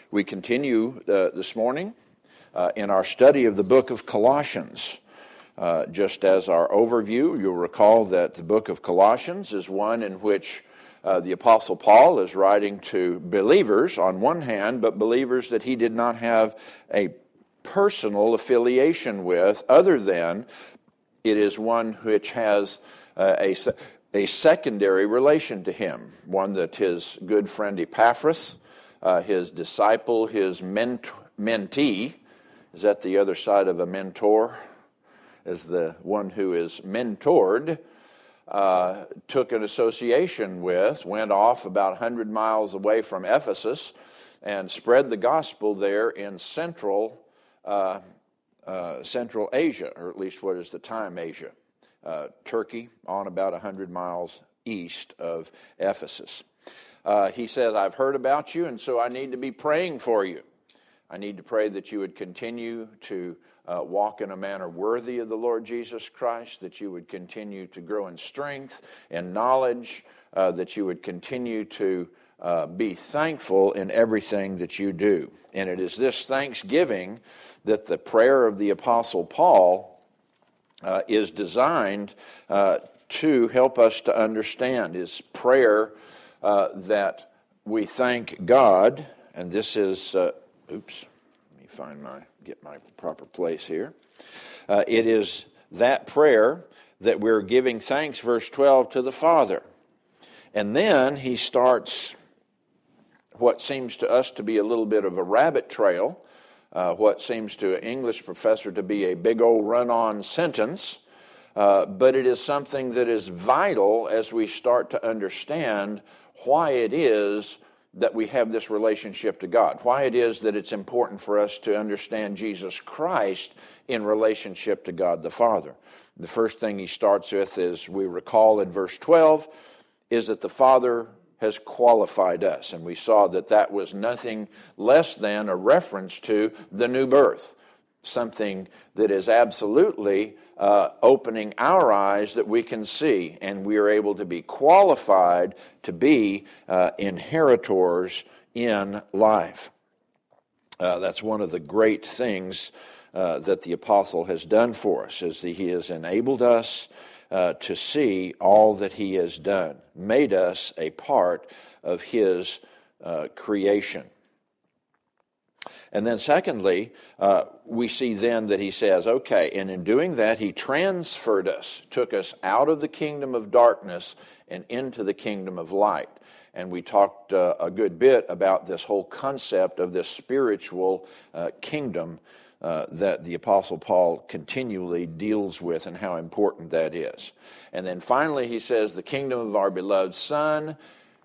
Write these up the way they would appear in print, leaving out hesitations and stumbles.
We continue this morning in our study of the book of Colossians. Just as our overview, you'll recall that the book of Colossians is one in which the Apostle Paul is writing to believers on one hand, but believers that he did not have a personal affiliation with, other than it is one which has a secondary relation to him, one that his good friend Epaphras, his disciple, his mentee, is that the other side of a mentor? As the one who is mentored, took an association with, went off about 100 miles away from Ephesus and spread the gospel there in Central Asia, or at least what is the time Asia, Turkey, on about 100 miles east of Ephesus. He said, I've heard about you, and so I need to be praying for you. I need to pray that you would continue to walk in a manner worthy of the Lord Jesus Christ, that you would continue to grow in strength and knowledge, that you would continue to be thankful in everything that you do. And it is this thanksgiving that the prayer of the Apostle Paul is designed to help us to understand. His prayer that we thank God, and this is, let me get my proper place here. It is that prayer that we're giving thanks, verse 12, to the Father. And then he starts what seems to us to be a little bit of a rabbit trail, what seems to an English professor to be a big old run-on sentence, but it is something that is vital as we start to understand why it is that we have this relationship to God, why it is that it's important for us to understand Jesus Christ in relationship to God the Father. The first thing he starts with, is we recall in verse 12, is that the Father has qualified us. And we saw that that was nothing less than a reference to the new birth, something that is absolutely opening our eyes that we can see, and we are able to be qualified to be inheritors in life. That's one of the great things that the apostle has done for us, is that he has enabled us to see all that he has done, made us a part of his creation. And then secondly, we see then that he says, okay, and in doing that, he transferred us, took us out of the kingdom of darkness and into the kingdom of light. And we talked a good bit about this whole concept of this spiritual kingdom that the Apostle Paul continually deals with and how important that is. And then finally he says, the kingdom of our beloved Son.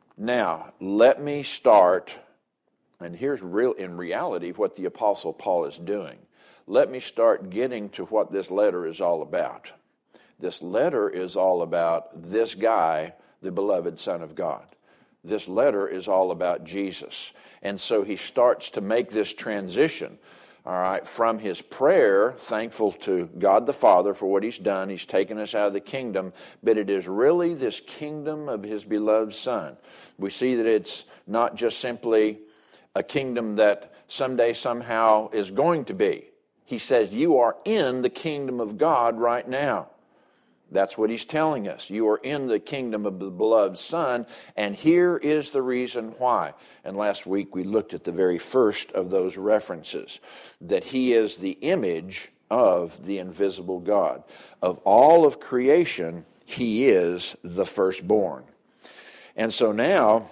Now, let me start. And here's in reality what the Apostle Paul is doing. Let me start getting to what this letter is all about. This letter is all about this guy, the beloved Son of God. This letter is all about Jesus. And so he starts to make this transition, all right, from his prayer, thankful to God the Father for what he's done. He's taken us out of the kingdom, but it is really this kingdom of his beloved Son. We see that it's not just simply a kingdom that someday somehow is going to be. He says, you are in the kingdom of God right now. That's what he's telling us. You are in the kingdom of the beloved Son, and here is the reason why. And last week we looked at the very first of those references, that he is the image of the invisible God. Of all of creation, he is the firstborn. And so now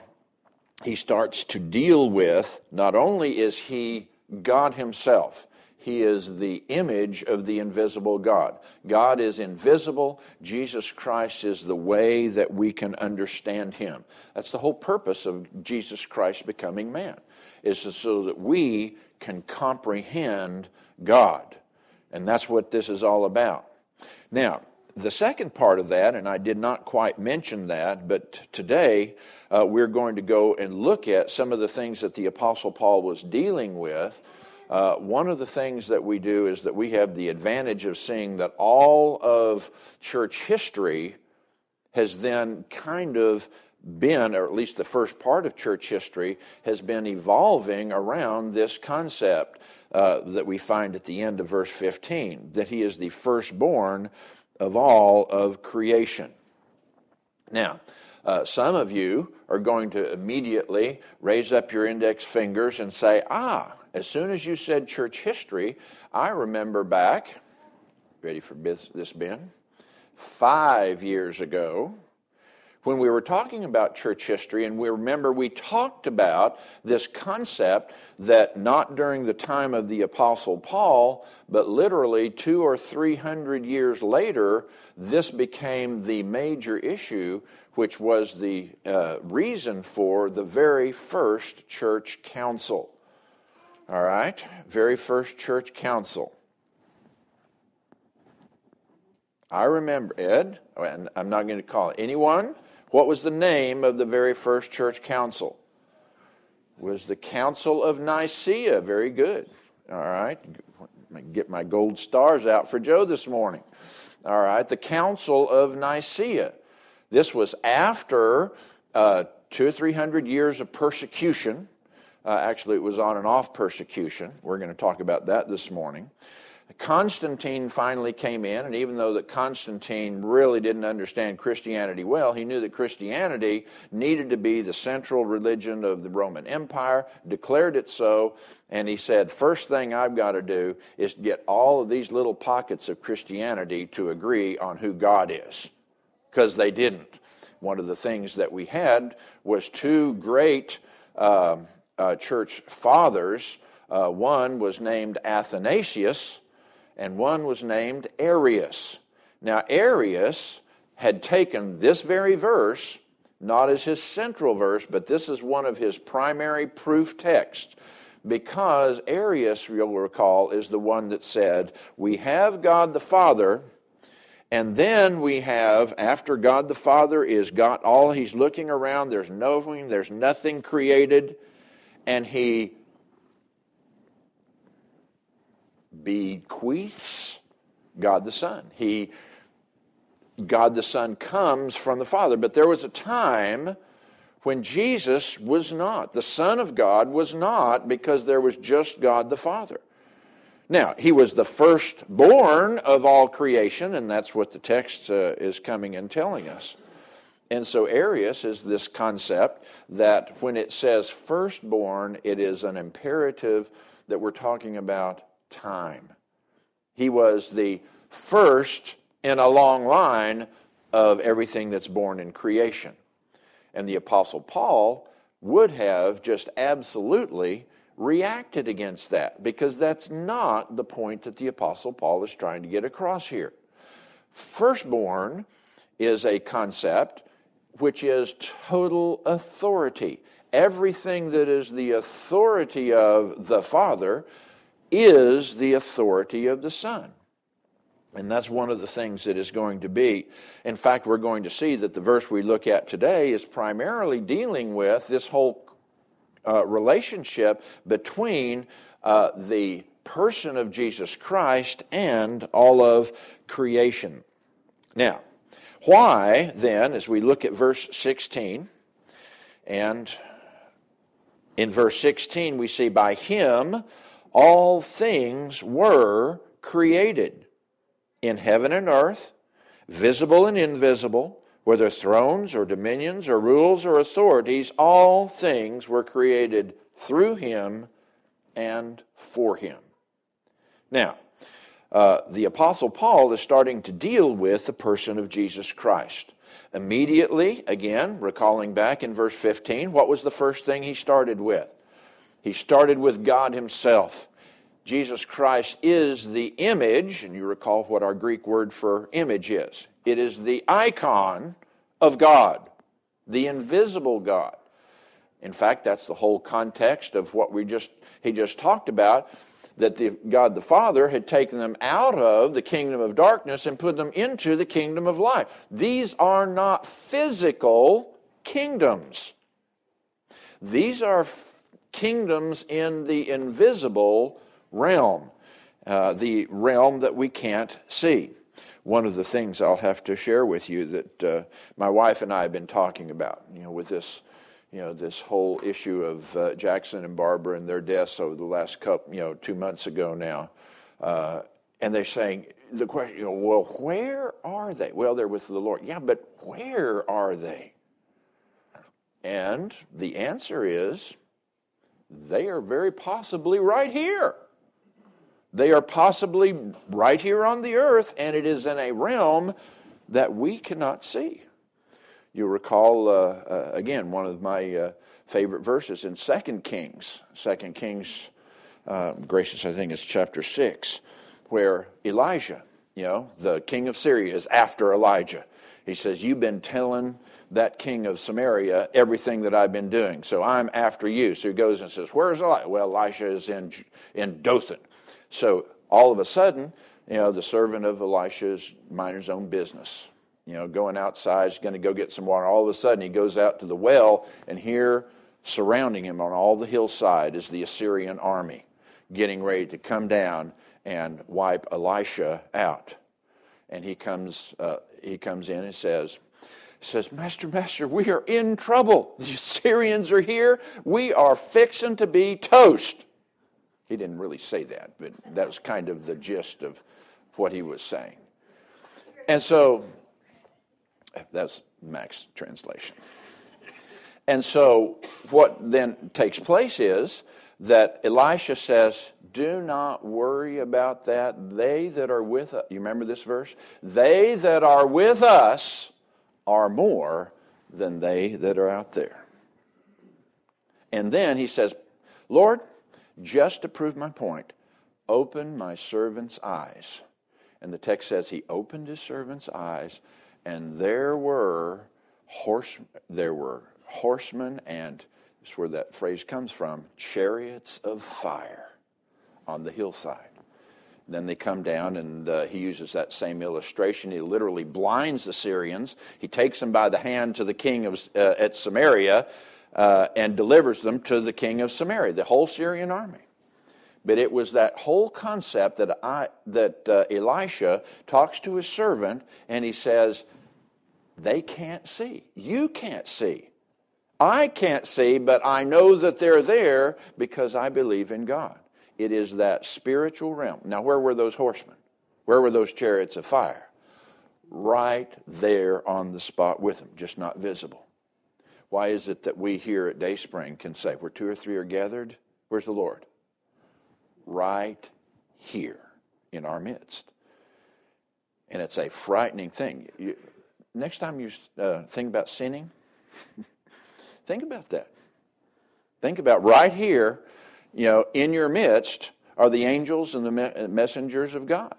he starts to deal with, not only is he God himself, he is the image of the invisible God. God is invisible. Jesus Christ is the way that we can understand him. That's the whole purpose of Jesus Christ becoming man, is so that we can comprehend God. And that's what this is all about. Now, the second part of that, and I did not quite mention that, but today we're going to go and look at some of the things that the Apostle Paul was dealing with. One of the things that we do is that we have the advantage of seeing that all of church history has then kind of been, or at least the first part of church history, has been evolving around this concept that we find at the end of verse 15, that he is the firstborn of all of creation. Now, some of you are going to immediately raise up your index fingers and say, as soon as you said church history, I remember back, ready for this, Ben, 5 years ago, when we were talking about church history, and we remember we talked about this concept that not during the time of the Apostle Paul, but literally 200 or 300 years later, this became the major issue, which was the reason for the very first church council. All right? Very first church council. I remember, Ed, and I'm not going to call it. Anyone? What was the name of the very first church council? It was the Council of Nicaea. Very good. All right. Get my gold stars out for Joe this morning. All right. The Council of Nicaea. This was after 200 or 300 years of persecution. Actually, it was on and off persecution. We're going to talk about that this morning. Constantine finally came in, and even though that Constantine really didn't understand Christianity well, he knew that Christianity needed to be the central religion of the Roman Empire, declared it so, and he said, first thing I've got to do is get all of these little pockets of Christianity to agree on who God is, because they didn't. One of the things that we had was two great church fathers. One was named Athanasius, and one was named Arius. Now, Arius had taken this very verse, not as his central verse, but this is one of his primary proof texts, because Arius, you'll recall, is the one that said, we have God the Father, and then we have, after God the Father is got all, he's looking around, there's nothing created, and he bequeaths God the Son. God the Son comes from the Father. But there was a time when Jesus was not. The Son of God was not, because there was just God the Father. Now, he was the firstborn of all creation, and that's what the text is coming and telling us. And so Arius is this concept that when it says firstborn, it is an imperative that we're talking about time. He was the first in a long line of everything that's born in creation. And the Apostle Paul would have just absolutely reacted against that, because that's not the point that the Apostle Paul is trying to get across here. Firstborn is a concept which is total authority. Everything that is the authority of the Father is the authority of the Son. And that's one of the things that is going to be. In fact, we're going to see that the verse we look at today is primarily dealing with this whole relationship between the person of Jesus Christ and all of creation. Now, why then, as we look at verse 16, and in verse 16 we see, by him all things were created, in heaven and earth, visible and invisible, whether thrones or dominions or rules or authorities, all things were created through him and for him. Now, the Apostle Paul is starting to deal with the person of Jesus Christ. Immediately, again, recalling back in verse 15, what was the first thing he started with? He started with God himself. Jesus Christ is the image, and you recall what our Greek word for image is. It is the icon of God, the invisible God. In fact, that's the whole context of what he just talked about, that God the Father had taken them out of the kingdom of darkness and put them into the kingdom of light. These are not physical kingdoms. These are kingdoms in the invisible realm, the realm that we can't see. one of the things I'll have to share with you that my wife and I have been talking about, with this, this whole issue of Jackson and Barbara and their deaths over the last couple, 2 months ago now. And they're saying, the question, well, where are they? Well, they're with the Lord. Yeah, but where are they? And the answer is, they are very possibly right here. They are possibly right here on the earth, and it is in a realm that we cannot see. You'll recall, again, one of my favorite verses in 2 Kings. 2 Kings, gracious, I think it's chapter 6, where Elijah, the king of Syria, is after Elijah. He says, you've been telling that king of Samaria everything that I've been doing, so I'm after you. So he goes and says, where's Elijah? Well, Elisha is in Dothan. So all of a sudden, the servant of Elisha is minding his own business, going outside, he's going to go get some water. All of a sudden, he goes out to the well, and here, surrounding him on all the hillside, is the Assyrian army, getting ready to come down and wipe Elisha out. And he comes in and says, Master, we are in trouble. The Assyrians are here. We are fixing to be toast. He didn't really say that, but that was kind of the gist of what he was saying. And so, that's Mac's translation. And so, what then takes place is that Elisha says, do not worry about that. They that are with us, you remember this verse? They that are with us are more than they that are out there. And then he says, Lord, just to prove my point, open my servant's eyes. And the text says he opened his servant's eyes, and there were horsemen, and that's where that phrase comes from, chariots of fire on the hillside. Then they come down, and he uses that same illustration. He literally blinds the Syrians. He takes them by the hand to the king at Samaria, and delivers them to the king of Samaria, the whole Syrian army. But it was that whole concept that Elisha talks to his servant, and he says, they can't see. You can't see. I can't see, but I know that they're there because I believe in God. It is that spiritual realm. Now, where were those horsemen? Where were those chariots of fire? Right there on the spot with them, just not visible. Why is it that we here at Dayspring can say, where 2 or 3 are gathered, where's the Lord? Right here in our midst. And it's a frightening thing. Next time you think about sinning, think about that. Think about right here, in your midst are the angels and the messengers of God.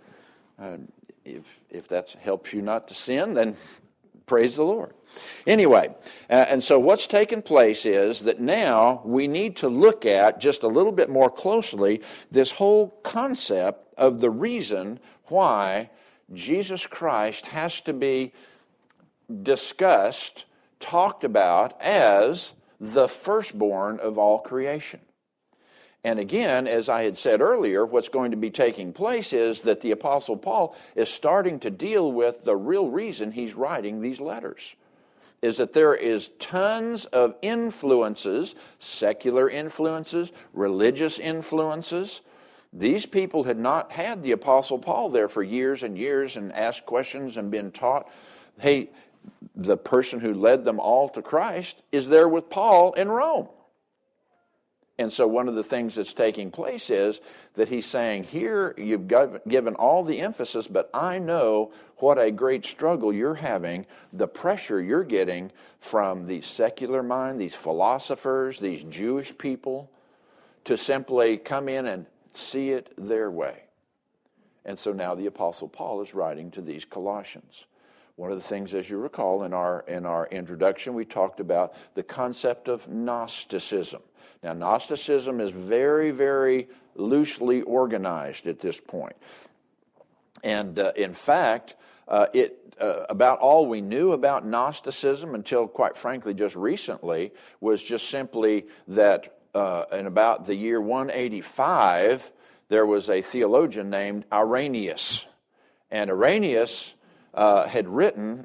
If that helps you not to sin, then praise the Lord. Anyway, and so what's taken place is that now we need to look at just a little bit more closely this whole concept of the reason why Jesus Christ has to be discussed, talked about as the firstborn of all creation. And again, as I had said earlier, what's going to be taking place is that the Apostle Paul is starting to deal with the real reason he's writing these letters. Is that there is tons of influences, secular influences, religious influences. These people had not had the Apostle Paul there for years and years and asked questions and been taught. Hey, the person who led them all to Christ is there with Paul in Rome. And so one of the things that's taking place is that he's saying, here you've given all the emphasis, but I know what a great struggle you're having, the pressure you're getting from the secular mind, these philosophers, these Jewish people, to simply come in and see it their way. And so now the Apostle Paul is writing to these Colossians. One of the things, as you recall, in our introduction, we talked about the concept of Gnosticism. Now, Gnosticism is very, very loosely organized at this point. And in fact, about all we knew about Gnosticism until, quite frankly, just recently, was just simply that in about the year 185, there was a theologian named Irenaeus. And Irenaeus had written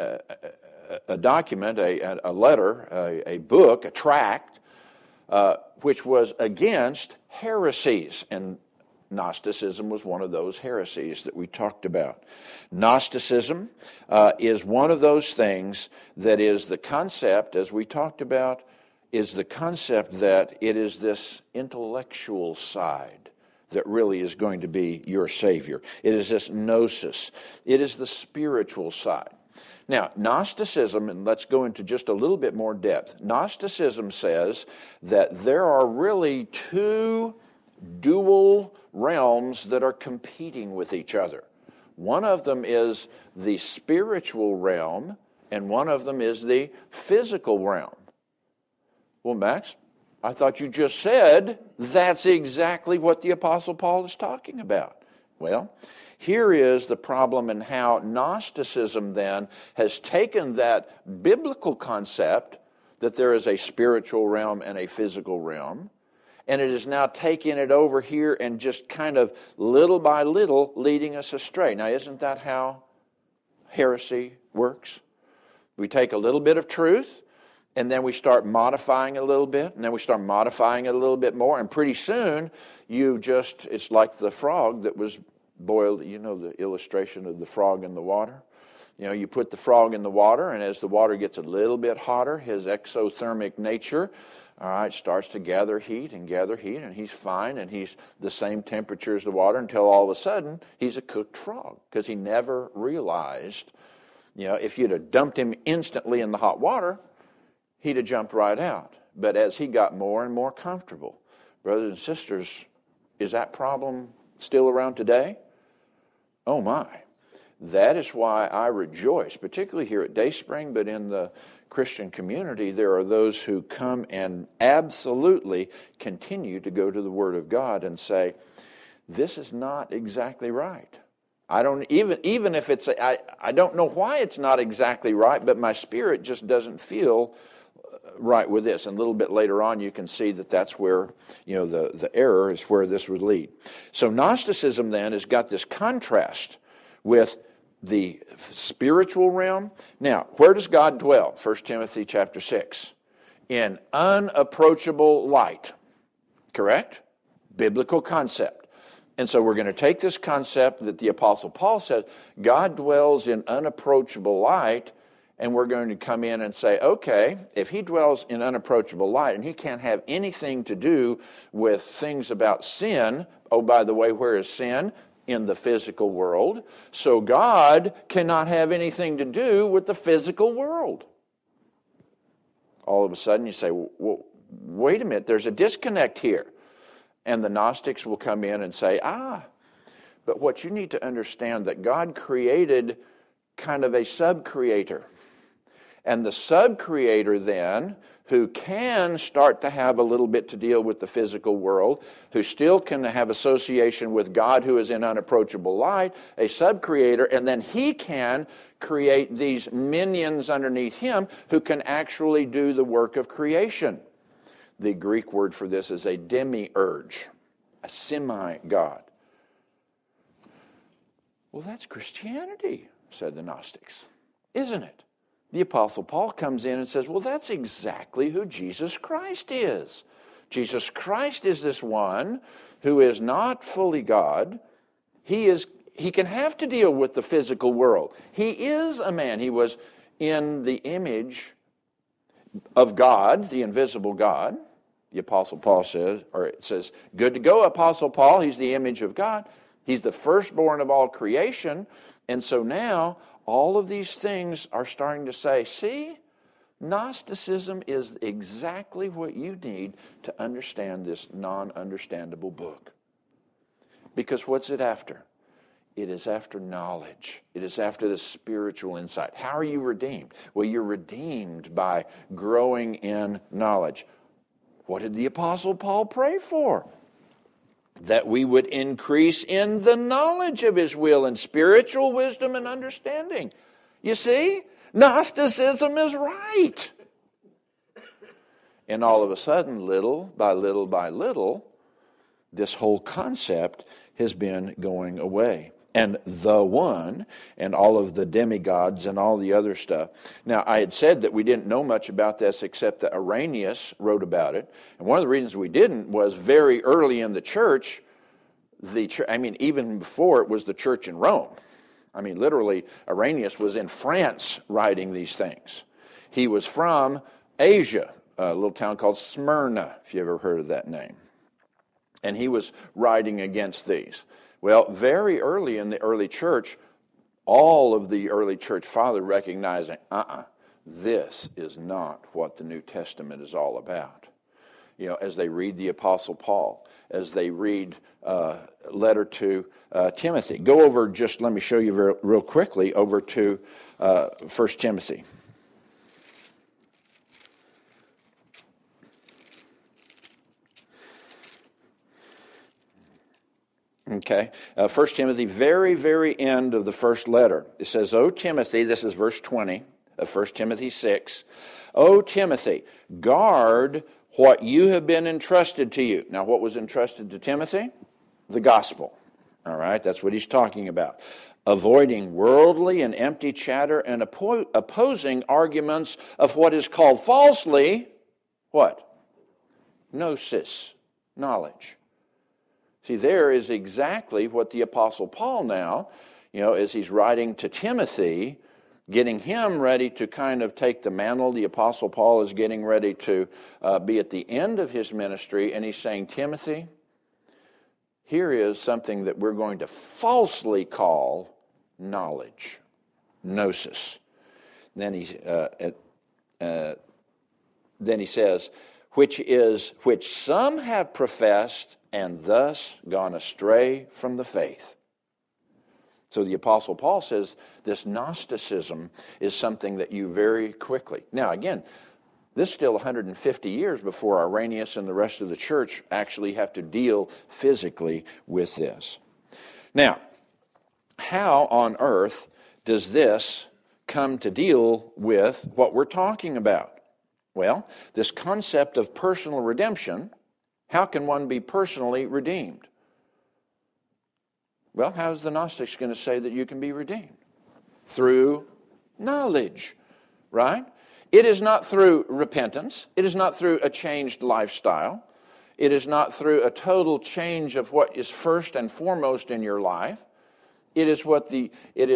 a document, a letter, a book, a tract, which was against heresies. And Gnosticism was one of those heresies that we talked about. Gnosticism is one of those things that is the concept, as we talked about, is the concept that it is this intellectual side that really is going to be your Savior. It is this gnosis. It is the spiritual side. Now, Gnosticism, and let's go into just a little bit more depth. Gnosticism says that there are really two dual realms that are competing with each other. One of them is the spiritual realm, and one of them is the physical realm. Well, Max, I thought you just said that's exactly what the Apostle Paul is talking about. Well, here is the problem in how Gnosticism then has taken that biblical concept that there is a spiritual realm and a physical realm, and it is now taking it over here and just kind of little by little leading us astray. Now, isn't that how heresy works? We take a little bit of truth, and then we start modifying a little bit, and then we start modifying it a little bit more, and pretty soon it's like the frog that was boiled. You know the illustration of the frog in the water? You know, you put the frog in the water, and as the water gets a little bit hotter, his exothermic nature, all right, starts to gather heat, and he's fine, and he's the same temperature as the water until all of a sudden he's a cooked frog, because he never realized, if you'd have dumped him instantly in the hot water, he'd have jumped right out. But as he got more and more comfortable, brothers and sisters, is that problem still around today? Oh my. That is why I rejoice, particularly here at Dayspring, but in the Christian community, there are those who come and absolutely continue to go to the Word of God and say, this is not exactly right. I don't even if it's I don't know why it's not exactly right, but my spirit just doesn't feel right with this. And a little bit later on, you can see that that's where, the error is where this would lead. So Gnosticism then has got this contrast with the spiritual realm. Now, where does God dwell? 1 Timothy chapter 6. In unapproachable light. Correct? Biblical concept. And so we're going to take this concept that the Apostle Paul says, God dwells in unapproachable light, and we're going to come in and say, okay, if he dwells in unapproachable light and he can't have anything to do with things about sin, oh, by the way, where is sin? In the physical world. So God cannot have anything to do with the physical world. All of a sudden you say, well, wait a minute, there's a disconnect here. And the Gnostics will come in and say, but what you need to understand that God created kind of a sub-creator. And the sub-creator then, who can start to have a little bit to deal with the physical world, who still can have association with God who is in unapproachable light, a sub-creator, and then he can create these minions underneath him who can actually do the work of creation. The Greek word for this is a demiurge, a semi-god. Well, that's Christianity, said the Gnostics, isn't it? The Apostle Paul comes in and says, well, that's exactly who Jesus Christ is. Jesus Christ is this one who is not fully God. He can have to deal with the physical world. He is a man. He was in the image of God, the invisible God. The Apostle Paul says, or it says, good to go, Apostle Paul. He's the image of God. He's the firstborn of all creation. And so now all of these things are starting to say, see, Gnosticism is exactly what you need to understand this non-understandable book. Because what's it after? It is after knowledge. It is after the spiritual insight. How are you redeemed? Well, you're redeemed by growing in knowledge. What did the Apostle Paul pray for? That we would increase in the knowledge of his will and spiritual wisdom and understanding. You see, Gnosticism is right. And all of a sudden, little by little by little, this whole concept has been going away. and the One, and all of the demigods and all the other stuff. Now, I had said that we didn't know much about this except that Irenaeus wrote about it. And one of the reasons we didn't was very early in the church, even before it was the church in Rome. I mean, literally, Irenaeus was in France writing these things. He was from Asia, a little town called Smyrna, if you ever heard of that name. And he was writing against these. Well, very early in the early church, all of the early church fathers recognizing, this is not what the New Testament is all about. You know, as they read the Apostle Paul, as they read letter to Timothy. Go over, just let me show you real quickly, over to 1 Timothy. Okay, 1 Timothy, very, very end of the first letter. It says, O Timothy, this is verse 20 of 1 Timothy 6. O Timothy, guard what you have been entrusted to you. Now, what was entrusted to Timothy? The gospel. All right, that's what he's talking about. Avoiding worldly and empty chatter and opposing arguments of what is called falsely, what? Gnosis, knowledge. See, there is exactly what the Apostle Paul now, as he's writing to Timothy, getting him ready to kind of take the mantle. The Apostle Paul is getting ready to be at the end of his ministry, and he's saying, Timothy, here is something that we're going to falsely call knowledge, gnosis. Then he says, which some have professed and thus gone astray from the faith. So the Apostle Paul says this Gnosticism is something that you very quickly... Now again, this is still 150 years before Irenaeus and the rest of the church actually have to deal physically with this. Now, how on earth does this come to deal with what we're talking about? Well, this concept of personal redemption, how can one be personally redeemed? Well, how is the Gnostics going to say that you can be redeemed? Through knowledge, right? It is not through repentance. It is not through a changed lifestyle. It is not through a total change of what is first and foremost in your life. It is what you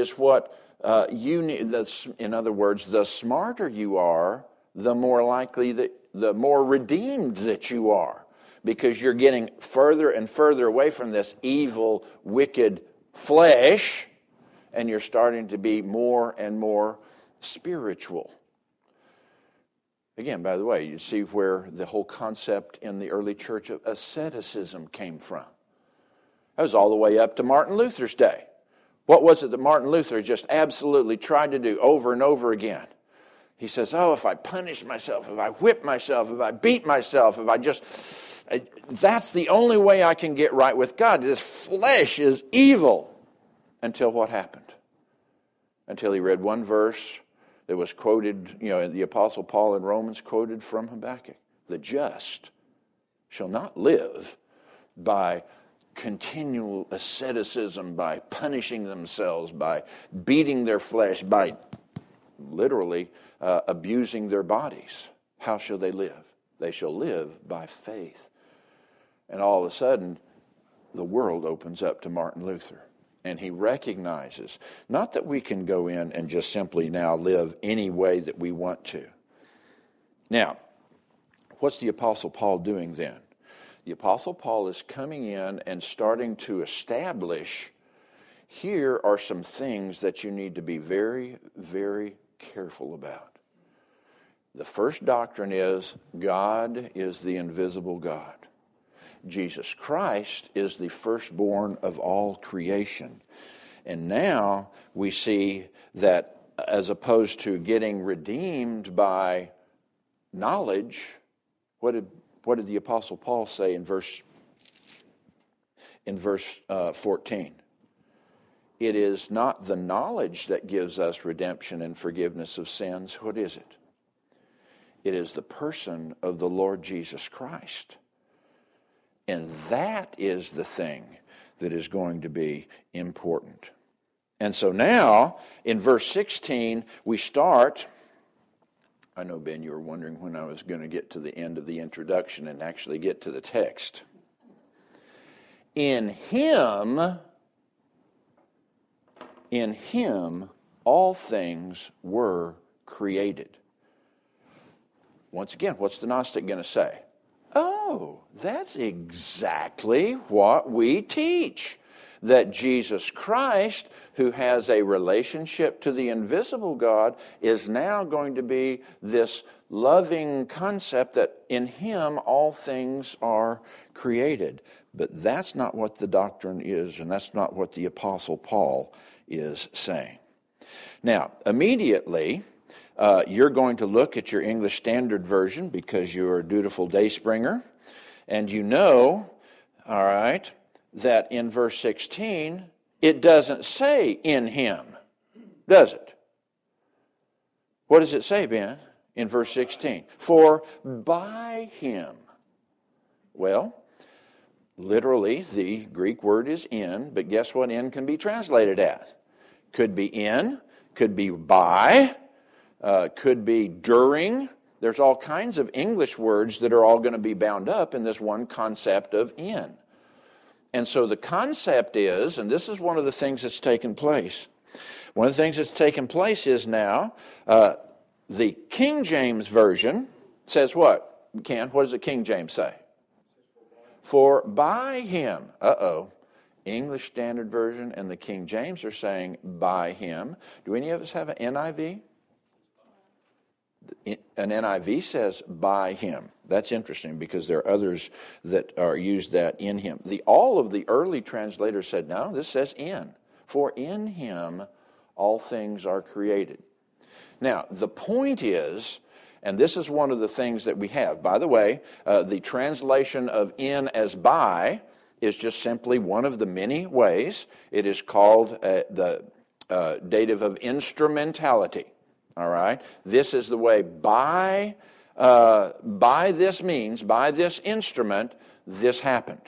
need. In other words, the smarter you are, the more likely the more redeemed that you are, because you're getting further and further away from this evil, wicked flesh, and you're starting to be more and more spiritual. Again, by the way, you see where the whole concept in the early church of asceticism came from. That was all the way up to Martin Luther's day. What was it that Martin Luther just absolutely tried to do over and over again? He says, if I punish myself, if I whip myself, if I beat myself, that's the only way I can get right with God. This flesh is evil. Until what happened? Until he read one verse that was quoted, the Apostle Paul in Romans quoted from Habakkuk. The just shall not live by continual asceticism, by punishing themselves, by beating their flesh, by literally abusing their bodies. How shall they live? They shall live by faith. And all of a sudden, the world opens up to Martin Luther. And he recognizes, not that we can go in and just simply now live any way that we want to. Now, what's the Apostle Paul doing then? The Apostle Paul is coming in and starting to establish, here are some things that you need to be very, very careful about. The first doctrine is God is the invisible God. Jesus Christ is the firstborn of all creation. And now we see that as opposed to getting redeemed by knowledge, what did the Apostle Paul say in verse 14? It is not the knowledge that gives us redemption and forgiveness of sins. What is it? It is the person of the Lord Jesus Christ. And that is the thing that is going to be important. And so now, in verse 16, we start. I know, Ben, you were wondering when I was going to get to the end of the introduction and actually get to the text. In Him, all things were created. Once again, what's the Gnostic going to say? Oh, that's exactly what we teach. That Jesus Christ, who has a relationship to the invisible God, is now going to be this loving concept that in Him all things are created. But that's not what the doctrine is, and that's not what the Apostle Paul is saying. Now, immediately, you're going to look at your English Standard Version because you're a dutiful dayspringer, and you know, all right, that in verse 16, it doesn't say in Him, does it? What does it say, Ben, in verse 16? For by Him. Well, literally, the Greek word is in, but guess what in can be translated as? Could be in, could be by, could be during. There's all kinds of English words that are all going to be bound up in this one concept of in. And so the concept is, and this is one of the things that's taken place. One of the things that's taken place is now, the King James Version says what? Ken, what does the King James say? For by Him. English Standard Version and the King James are saying by Him. Do any of us have an NIV? An NIV says by Him. That's interesting because there are others that are used that in Him. All of the early translators said, no, this says in. For in Him all things are created. Now, the point is, and this is one of the things that we have. By the way, the translation of in as by is just simply one of the many ways. It is called the dative of instrumentality. All right? This is the way by this means, by this instrument, this happened.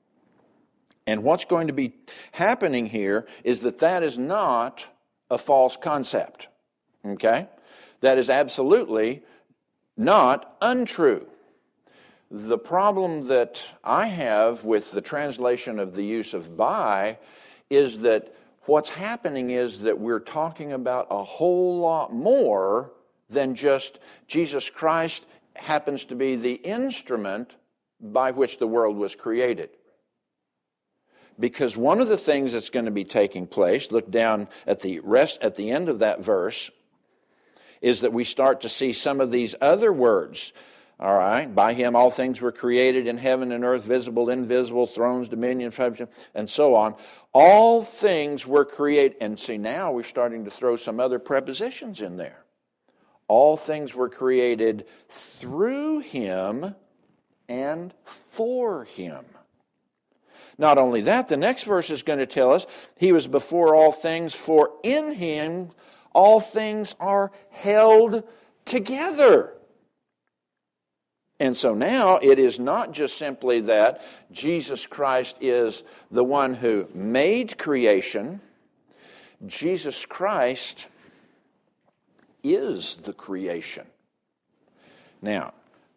And what's going to be happening here is that is not a false concept. Okay? That is absolutely not untrue. The problem that I have with the translation of the use of by is that what's happening is that we're talking about a whole lot more than just Jesus Christ happens to be the instrument by which the world was created. Because one of the things that's going to be taking place, look down at the end of that verse, is that we start to see some of these other words. All right, by Him all things were created in heaven and earth, visible, invisible, thrones, dominions, and so on. All things were created. And see, now we're starting to throw some other prepositions in there. All things were created through Him and for Him. Not only that, the next verse is going to tell us He was before all things, for in Him all things are held together. And so now it is not just simply that Jesus Christ is the one who made creation. Jesus Christ is the creation. Now,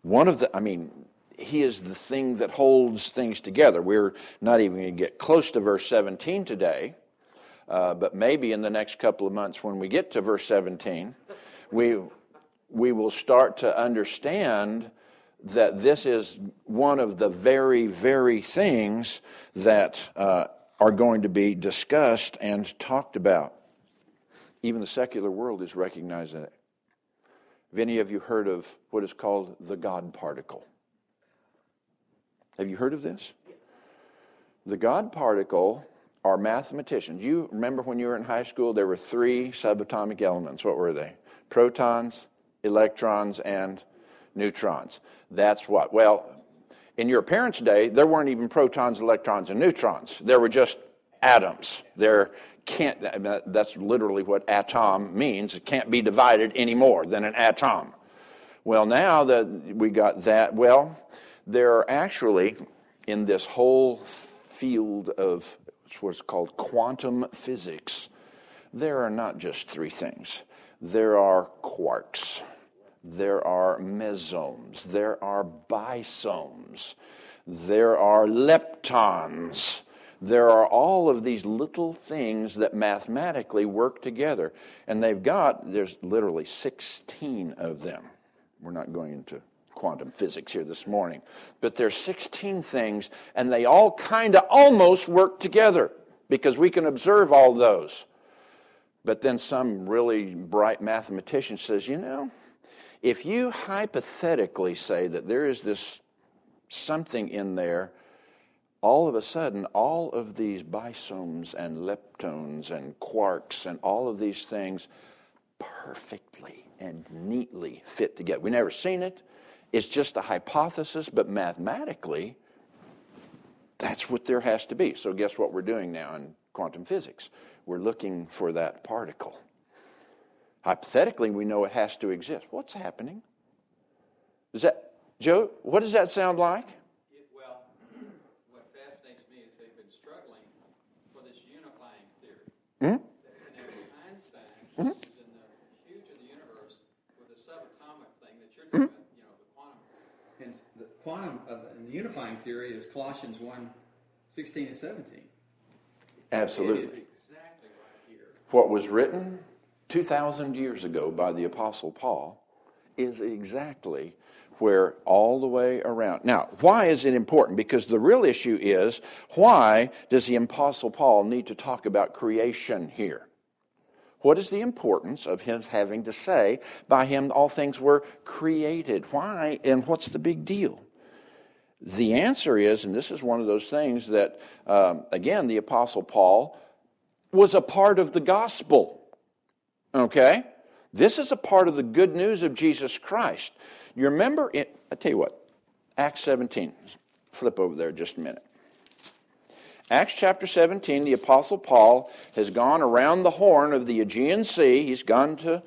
He is the thing that holds things together. We're not even going to get close to verse 17 today, but maybe in the next couple of months when we get to verse 17, we will start to understand that this is one of the very, very things that are going to be discussed and talked about. Even the secular world is recognizing it. Have any of you heard of what is called the God particle? Have you heard of this? The God particle are mathematicians. You remember when you were in high school, there were 3 subatomic elements. What were they? Protons, electrons, and neutrons. That's what? Well, in your parents' day, there weren't even protons, electrons, and neutrons. There were just atoms. That's literally what atom means. It can't be divided any more than an atom. Well, now that we got that, there are actually, in this whole field of It's what's called quantum physics. There are not just three things. There are quarks. There are mesons. There are bisomes. There are leptons. There are all of these little things that mathematically work together. And there's literally 16 of them. We're not going into quantum physics here this morning. But there's 16 things, and they all kind of almost work together because we can observe all those. But then some really bright mathematician says, if you hypothetically say that there is this something in there, all of a sudden, all of these bisomes and leptons and quarks and all of these things perfectly and neatly fit together. We've never seen it. It's just a hypothesis, but mathematically, that's what there has to be. So guess what we're doing now in quantum physics? We're looking for that particle. Hypothetically, we know it has to exist. What's happening? Joe, what does that sound like? Well, what fascinates me is they've been struggling for this unifying theory. Mm-hmm. And there's Einstein, is in the huge of the universe with a subatomic thing that you're talking about, the quantum. And the quantum, and the unifying theory is Colossians 1:16 and 17. Absolutely. It is exactly right here. What was written 2,000 years ago by the Apostle Paul is exactly where all the way around. Now, why is it important? Because the real issue is, why does the Apostle Paul need to talk about creation here? What is the importance of him having to say, by him all things were created? Why, and what's the big deal? The answer is, and this is one of those things that, again, the Apostle Paul was a part of the gospel. Okay? This is a part of the good news of Jesus Christ. You remember, I tell you what, Acts 17. Flip over there just a minute. Acts chapter 17, the Apostle Paul has gone around the horn of the Aegean Sea. He has gone to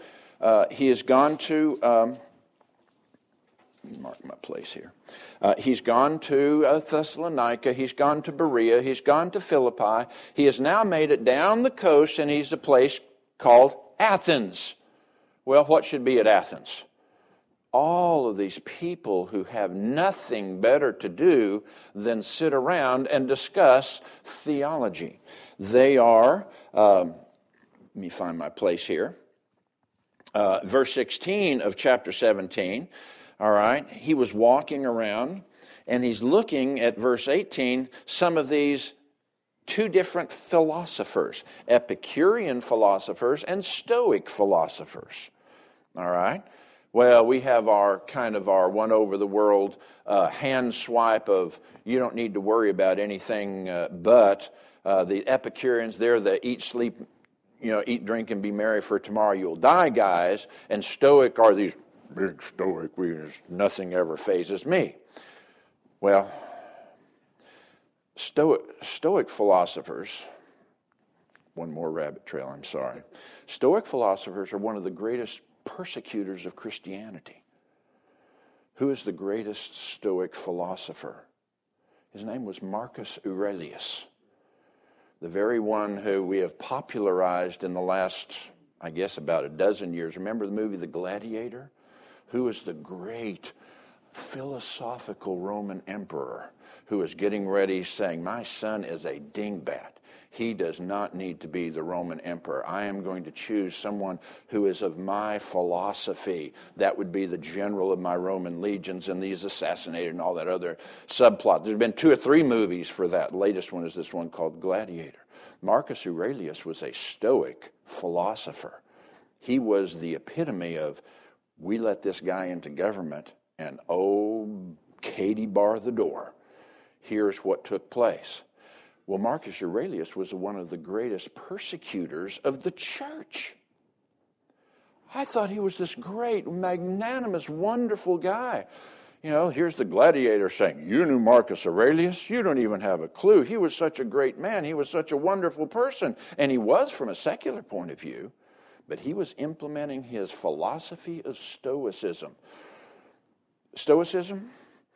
mark my place here. He's gone to Thessalonica. He's gone to Berea. He's gone to Philippi. He has now made it down the coast, and he's a place called Athens. Well, what should be at Athens? All of these people who have nothing better to do than sit around and discuss theology. They are, let me find my place here, verse 16 of chapter 17, all right, he was walking around, and he's looking at verse 18, some of these two different philosophers, Epicurean philosophers and Stoic philosophers, all right? Well, we have our one over the world hand swipe of you don't need to worry about anything but the Epicureans. They're the eat, sleep, eat, drink, and be merry, for tomorrow you'll die guys. And Stoic are these big Stoic. Nothing ever phases me. Well, Stoic philosophers. One more rabbit trail. I'm sorry. Stoic philosophers are one of the greatest persecutors of Christianity. Who is the greatest Stoic philosopher? His name was Marcus Aurelius, the very one who we have popularized in the last, I guess, about a dozen years. Remember the movie The Gladiator? Who is the great philosophical Roman emperor who is getting ready saying, my son is a dingbat. He does not need to be the Roman emperor. I am going to choose someone who is of my philosophy. That would be the general of my Roman legions, and he's assassinated and all that other subplot. There's been 2 or 3 movies for that. The latest one is this one called Gladiator. Marcus Aurelius was a Stoic philosopher. He was the epitome of, we let this guy into government, and Katie bar the door. Here's what took place. Well, Marcus Aurelius was one of the greatest persecutors of the church. I thought he was this great, magnanimous, wonderful guy. Here's the Gladiator saying, you knew Marcus Aurelius? You don't even have a clue. He was such a great man. He was such a wonderful person. And he was from a secular point of view, but he was implementing his philosophy of Stoicism. Stoicism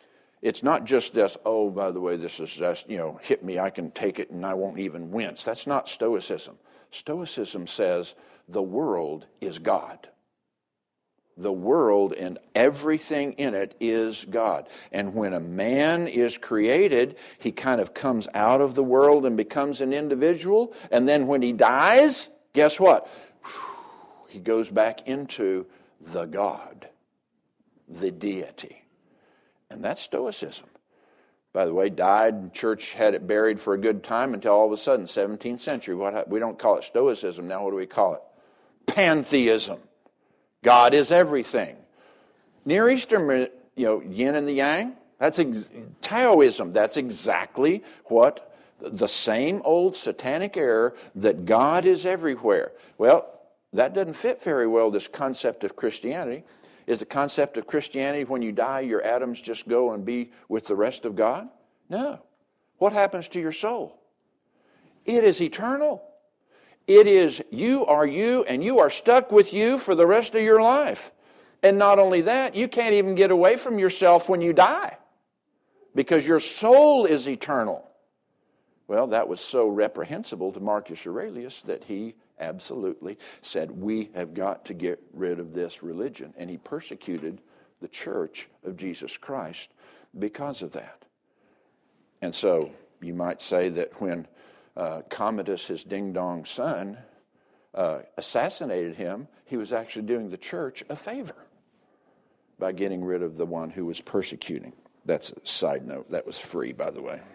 It's not just this, oh, by the way, this is just, hit me, I can take it and I won't even wince. That's not Stoicism. Stoicism says the world is God. The world and everything in it is God. And when a man is created, he kind of comes out of the world and becomes an individual. And then when he dies, guess what? He goes back into the God, the deity. And that's Stoicism. By the way, died, church had it buried for a good time until all of a sudden, 17th century. We don't call it Stoicism now. What do we call it? Pantheism. God is everything. Near Eastern, yin and the yang, that's Taoism. That's exactly what the same old satanic error that God is everywhere. Well, that doesn't fit very well, this concept of Christianity. Is the concept of Christianity when you die, your atoms just go and be with the rest of God? No. What happens to your soul? It is eternal. It is you, and you are stuck with you for the rest of your life. And not only that, you can't even get away from yourself when you die because your soul is eternal. Well, that was so reprehensible to Marcus Aurelius that he absolutely said, we have got to get rid of this religion. And he persecuted the church of Jesus Christ because of that. And so you might say that when Commodus, his ding-dong son, assassinated him, he was actually doing the church a favor by getting rid of the one who was persecuting. That's a side note. That was free, by the way.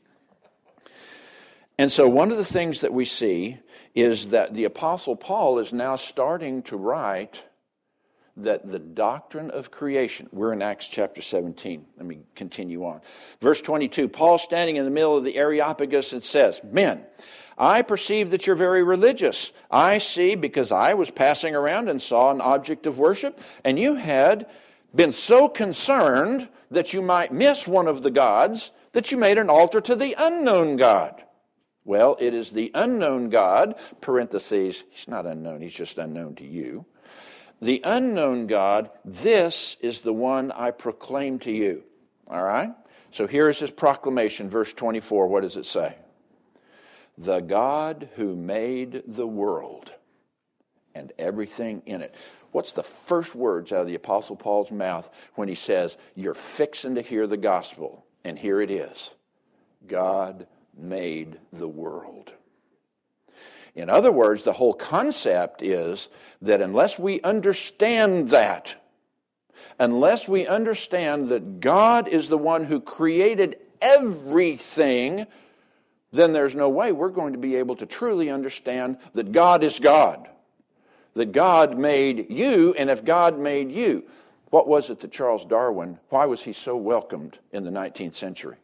And so one of the things that we see is that the Apostle Paul is now starting to write that the doctrine of creation, we're in Acts chapter 17. Let me continue on. Verse 22, Paul standing in the middle of the Areopagus and says, men, I perceive that you're very religious. I see because I was passing around and saw an object of worship, and you had been so concerned that you might miss one of the gods that you made an altar to the unknown God. Well, it is the unknown God, parentheses, he's not unknown, he's just unknown to you. The unknown God, this is the one I proclaim to you. All right? So here is his proclamation, verse 24. What does it say? The God who made the world and everything in it. What's the first words out of the Apostle Paul's mouth when he says, you're fixing to hear the gospel? And here it is. God made the world. In other words, the whole concept is that unless we understand that, unless we understand that God is the one who created everything, then there's no way we're going to be able to truly understand that God is God. That God made you, and if God made you, what was it that Charles Darwin, why was he so welcomed in the 19th century?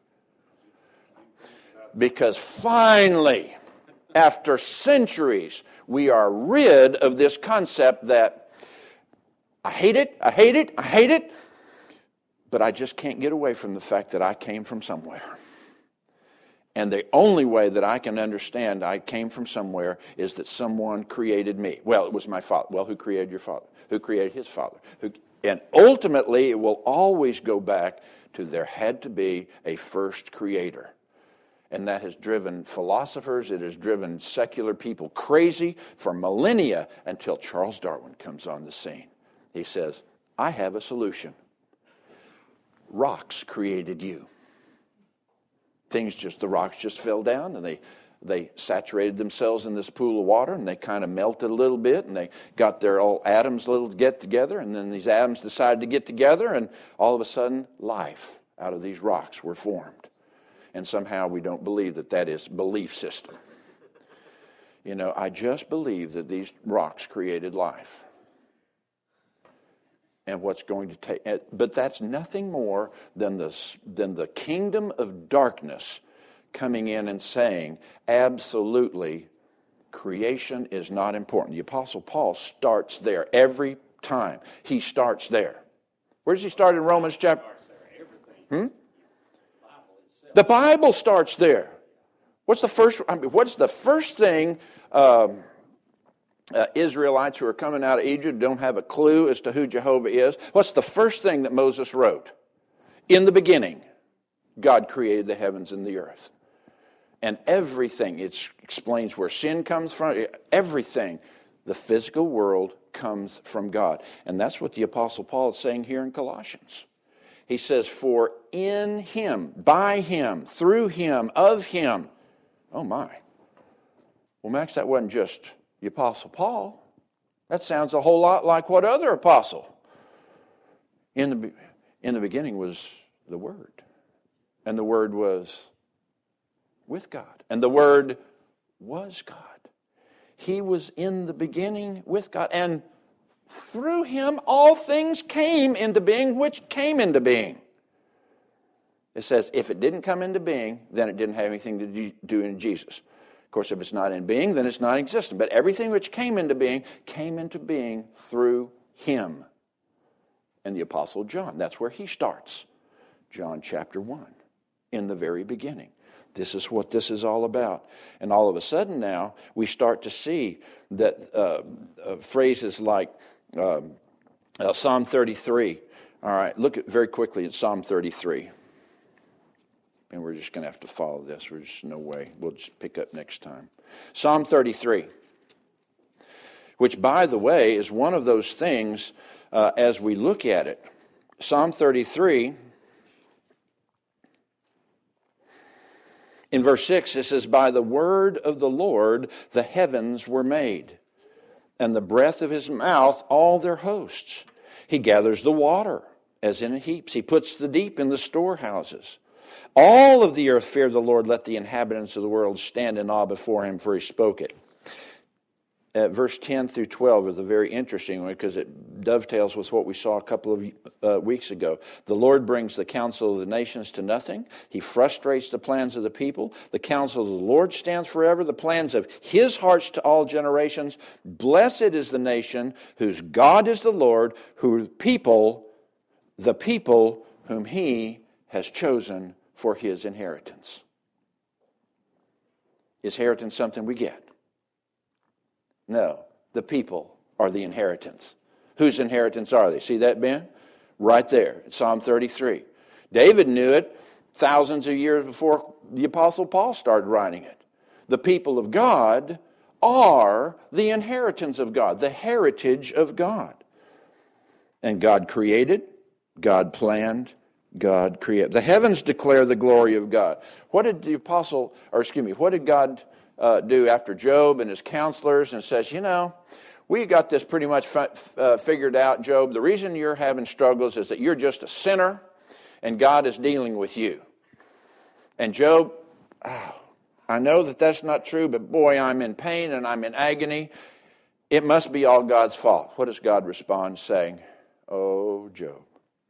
Because finally, after centuries, we are rid of this concept that I hate it, but I just can't get away from the fact that I came from somewhere. And the only way that I can understand I came from somewhere is that someone created me. Well, it was my father. Well, who created your father? Who created his father? And ultimately, it will always go back to there had to be a first creator. And that has driven philosophers, it has driven secular people crazy for millennia until Charles Darwin comes on the scene. He says, I have a solution. Rocks created you. The rocks just fell down and they saturated themselves in this pool of water and they kind of melted a little bit and they got their old atoms to get together, and then these atoms decided to get together and all of a sudden life out of these rocks were formed. And somehow we don't believe that is belief system. I just believe that these rocks created life. And what's going to take, but that's nothing more than the kingdom of darkness coming in and saying, absolutely, creation is not important. The Apostle Paul starts there every time. He starts there. Where does he start in Romans chapter? The Bible starts there. What's the first thing Israelites who are coming out of Egypt don't have a clue as to who Jehovah is? What's the first thing that Moses wrote? In the beginning, God created the heavens and the earth. And everything, it explains where sin comes from, everything, the physical world comes from God. And that's what the Apostle Paul is saying here in Colossians. He says, for in him, by him, through him, of him. Oh my. Well, Max, that wasn't just the Apostle Paul. That sounds a whole lot like what other apostle? In the beginning was the Word. And the Word was with God. And the Word was God. He was in the beginning with God. And through him all things came into being, which came into being. It says if it didn't come into being, then it didn't have anything to do in Jesus. Of course, if it's not in being, then it's not existent. But everything which came into being through him. And the Apostle John, that's where he starts. John chapter 1, in the very beginning. This is what this is all about. And all of a sudden now, we start to see that phrases like Psalm 33. All right, look very quickly at Psalm 33. And we're just going to have to follow this. There's just no way. We'll just pick up next time. Psalm 33, which, by the way, is one of those things as we look at it. Psalm 33, in verse 6, it says, by the word of the Lord the heavens were made, and the breath of his mouth all their hosts. He gathers the water as in heaps. He puts the deep in the storehouses. All of the earth feared the Lord. Let the inhabitants of the world stand in awe before him, for he spoke it. Verse 10 through 12 is a very interesting one because it dovetails with what we saw a couple of weeks ago. The Lord brings the counsel of the nations to nothing. He frustrates the plans of the people. The counsel of the Lord stands forever, the plans of his hearts to all generations. Blessed is the nation whose God is the Lord, the people whom he has chosen for his inheritance. Is inheritance something we get? No, the people are the inheritance. Whose inheritance are they? See that, Ben? Right there, Psalm 33. David knew it thousands of years before the Apostle Paul started writing it. The people of God are the inheritance of God, the heritage of God. And God created, God planned, God created. The heavens declare the glory of God. What did what did God do after Job and his counselors, and says, we got this pretty much figured out, Job. The reason you're having struggles is that you're just a sinner and God is dealing with you. And Job, I know that that's not true, but boy, I'm in pain and I'm in agony. It must be all God's fault. What does God respond saying? Oh, Job,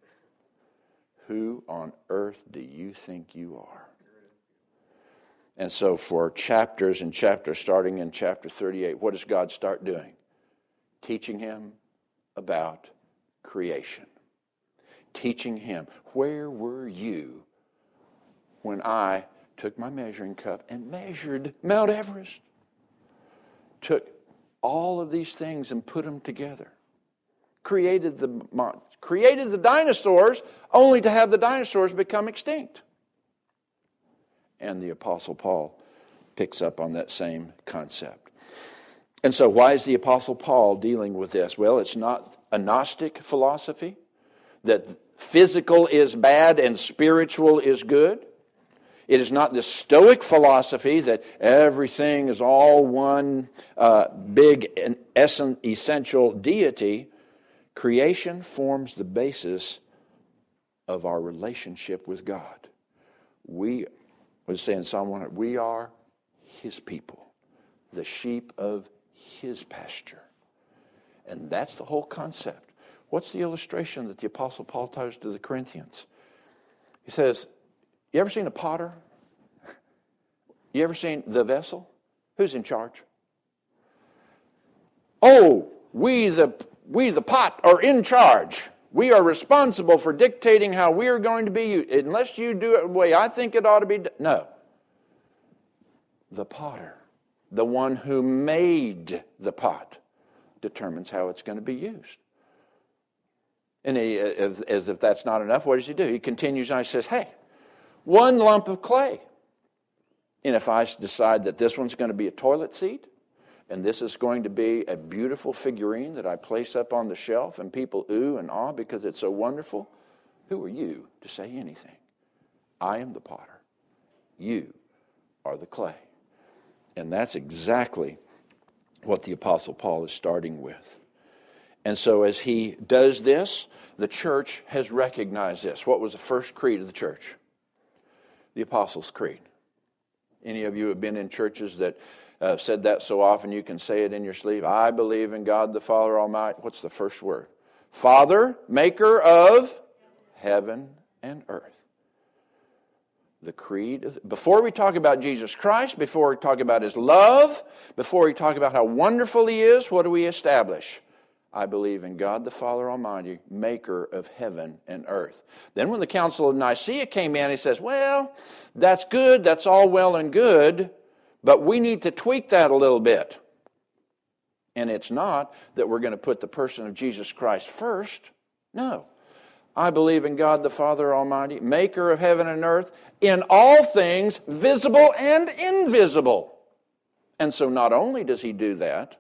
who on earth do you think you are? And so for chapters and chapters, starting in chapter 38, what does God start doing? Teaching him about creation. Teaching him, where were you when I took my measuring cup and measured Mount Everest? Took all of these things and put them together. Created the dinosaurs only to have the dinosaurs become extinct. And the Apostle Paul picks up on that same concept. And so why is the Apostle Paul dealing with this? Well, it's not a Gnostic philosophy that physical is bad and spiritual is good. It is not the Stoic philosophy that everything is all one big and essential deity. Creation forms the basis of our relationship with God. We say in Psalm 100, we are his people, the sheep of his pasture. And that's the whole concept. What's the illustration that the Apostle Paul tells to the Corinthians? He says, you ever seen a potter? You ever seen the vessel? Who's in charge? Oh, we the pot are in charge. We are responsible for dictating how we are going to be used. Unless you do it the way I think it ought to be done. No. The potter, the one who made the pot, determines how it's going to be used. And as if that's not enough, what does he do? He continues on, he says, hey, One lump of clay. And if I decide that this one's going to be a toilet seat, and this is going to be a beautiful figurine that I place up on the shelf and people ooh and ah because it's so wonderful, who are you to say anything? I am the potter. You are the clay. And that's exactly what the Apostle Paul is starting with. And so as he does this, the church has recognized this. What was the first creed of the church? The Apostles' Creed. Any of you have been in churches that said that so often you can say it in your sleep? I believe in God the Father Almighty. What's the first word? Father, maker of heaven and earth. The creed. Before we talk about Jesus Christ, before we talk about His love, before we talk about how wonderful He is, what do we establish? I believe in God the Father Almighty, maker of heaven and earth. Then when the Council of Nicaea came in, he says, well, that's good, that's all well and good, but we need to tweak that a little bit. And it's not that we're going to put the person of Jesus Christ first. No. I believe in God the Father Almighty, maker of heaven and earth, in all things visible and invisible. And so not only does he do that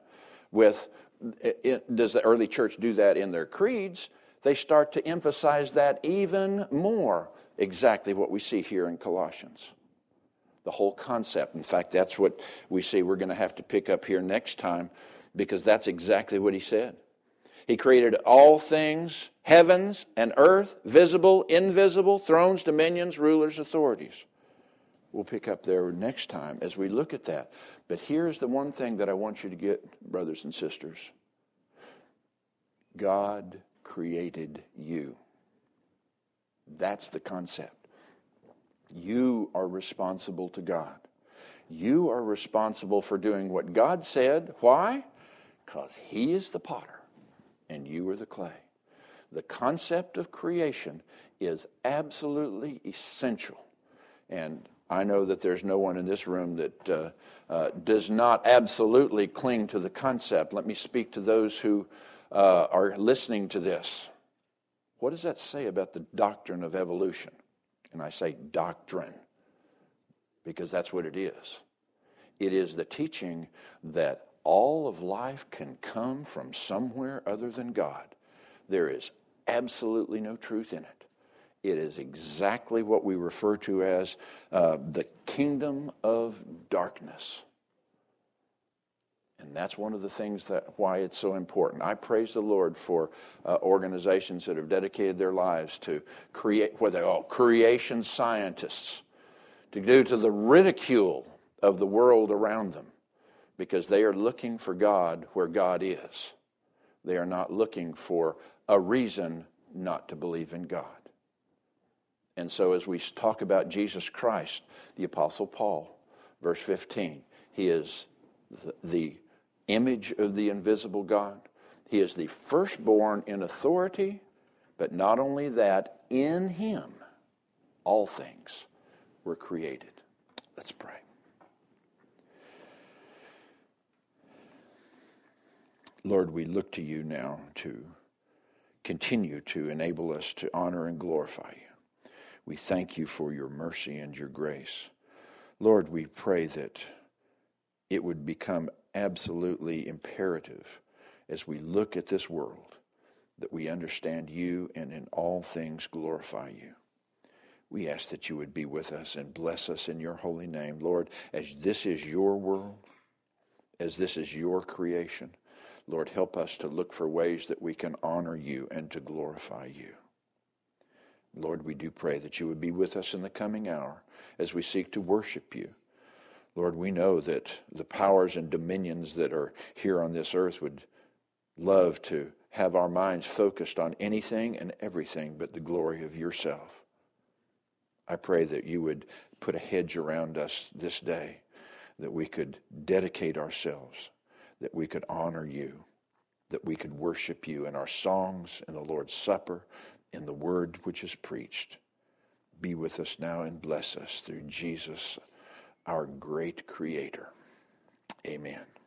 does the early church do that in their creeds, they start to emphasize that even more, exactly what we see here in Colossians. The whole concept. In fact, that's what we see we're going to have to pick up here next time, because that's exactly what he said. He created all things, heavens and earth, visible, invisible, thrones, dominions, rulers, authorities. We'll pick up there next time as we look at that. But here's the one thing that I want you to get, brothers and sisters. God created you. That's the concept. You are responsible to God. You are responsible for doing what God said. Why? Because He is the potter and you are the clay. The concept of creation is absolutely essential. And I know that there's no one in this room that does not absolutely cling to the concept. Let me speak to those who are listening to this. What does that say about the doctrine of evolution? And I say doctrine because that's what it is. It is the teaching that all of life can come from somewhere other than God. There is absolutely no truth in it. It is exactly what we refer to as the kingdom of darkness. And that's one of the things why it's so important. I praise the Lord for organizations that have dedicated their lives to create, what they call creation scientists, due to the ridicule of the world around them, because they are looking for God where God is. They are not looking for a reason not to believe in God. And so as we talk about Jesus Christ, the Apostle Paul, verse 15, he is the image of the invisible God. He is the firstborn in authority, but not only that, in him all things were created. Let's pray. Lord, we look to you now to continue to enable us to honor and glorify you. We thank you for your mercy and your grace. Lord, we pray that it would become absolutely imperative as we look at this world that we understand you and in all things glorify you. We ask that you would be with us and bless us in your holy name. Lord, as this is your world, as this is your creation, Lord, help us to look for ways that we can honor you and to glorify you. Lord, we do pray that you would be with us in the coming hour as we seek to worship you. Lord, we know that the powers and dominions that are here on this earth would love to have our minds focused on anything and everything but the glory of yourself. I pray that you would put a hedge around us this day, that we could dedicate ourselves, that we could honor you, that we could worship you in our songs, in the Lord's Supper, in the word which is preached. Be with us now and bless us through Jesus, our great Creator. Amen.